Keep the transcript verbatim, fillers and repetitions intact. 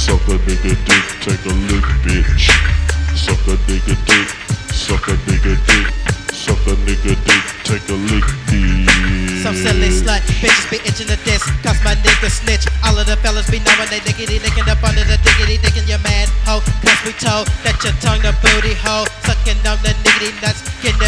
Suck a nigga dick, take a lick, bitch. Suck a nigga dick, suck a nigga dick, suck a nigga dick, take a lick, bitch. Some silly slut, bitches be itching the disc, cause my nigga snitch. All of the fellas be knowing they diggity dickin' up under the diggity dickin' your man ho. Cause we told that your tongue the booty hole, sucking on the niggity nuts, getting